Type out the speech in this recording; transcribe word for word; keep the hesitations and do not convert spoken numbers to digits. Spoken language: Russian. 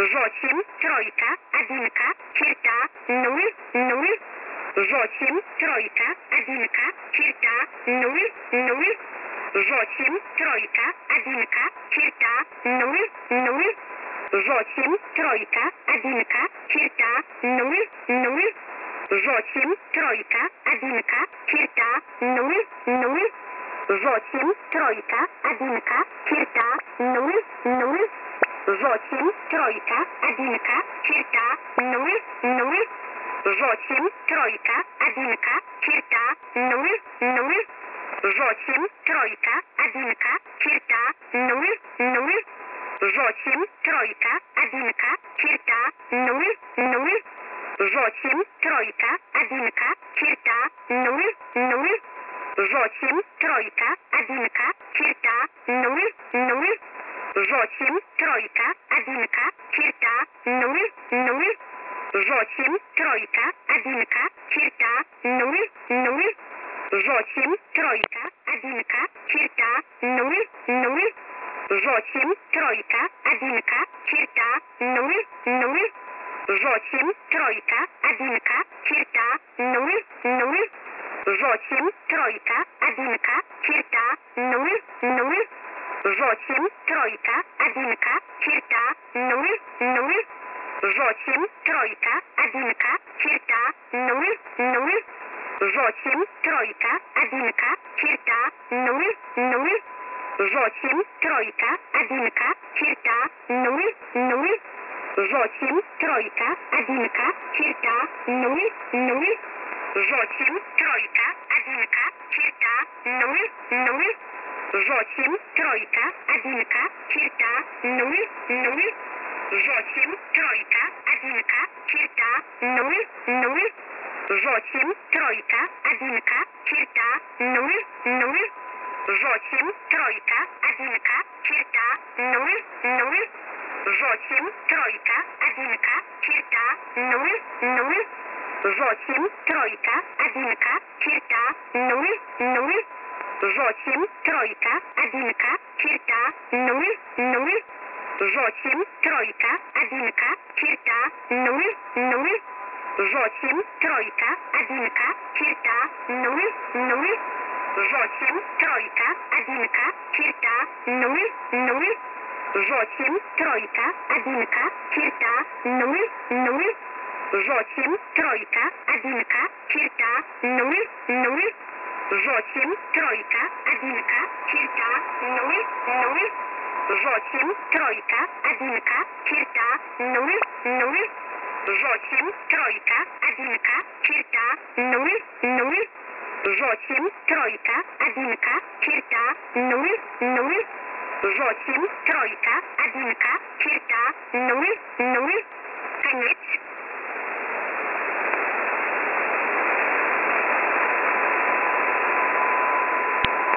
восемь, тройка, одинка, черта, ноль, ноль, восемь, тройка, одинка, черта, ноль, ноль, восемь, тройка, одинка, черта, ноль, ноль, восемь, тройка, одинка, черта, ноль, ноль, восемь, тройка, одинка, черта, ноль, ноль, восемь, тройка, одинка, черта, ноль, ноль, восемь, тройка, одинка, черта, ноль, ноль, восемь, тройка, одинка, черта, ноль, ноль, восемь, тройка, одинка, черта, ноль, ноль, восемь, тройка, одинка, черта, ноль, ноль, восемь, тройка, одинка, черта, ноль, ноль, восемь, тройка, одинка, черта, ноль, ноль, восемь, тройка, одинка, черта, ноль, ноль, восемь, тройка, одинка, черта, ноль, ноль, восемь, тройка, одинка, черта, ноль, ноль, восемь, тройка, одинка, черта, ноль, ноль, восемь, тройка, одинка, черта, ноль, ноль, восемь, тройка, одинка, черта, ноль, ноль, восемь, тройка, одинка, черта, ноль, ноль, восемь, тройка, одинка, черта, ноль, ноль, восемь, тройка, одинка, черта, ноль, ноль, восемь, тройка, одинка, черта, ноль, ноль, восемь, тройка, одинка, черта, ноль, ноль, восемь, тройка, одинка, черта, ноль, ноль, восемь, тройка, одинка, черта, ноль, ноль, восемь, тройка, одинка, черта, ноль, ноль, восемь, тройка, одинка, черта, ноль, ноль, восемь, тройка, одинка, черта, ноль, ноль, восемь, тройка, одинка, черта, ноль, ноль, восемь, тройка, одинка, черта, ноль, ноль, восемь, тройка, одинка, черта, ноль, ноль, восемь, тройка, одинка, черта, ноль, ноль, восемь, тройка, одинка, черта, ноль, ноль, восемь, тройка, одинка, черта, ноль, ноль, восемь, тройка, одинка, черта, ноль, ноль, восемь, тройка, одинка, черта, ноль, ноль, восемь, тройка, одинка, черта, ноль, ноль, восемь, тройка, одинка, черта, ноль, ноль, восемь, тройка, одинка, черта, ноль, ноль, восемь, тройка, одинка, черта, ноль, ноль, восемь, тройка, одинка, черта, ноль, ноль. Конец.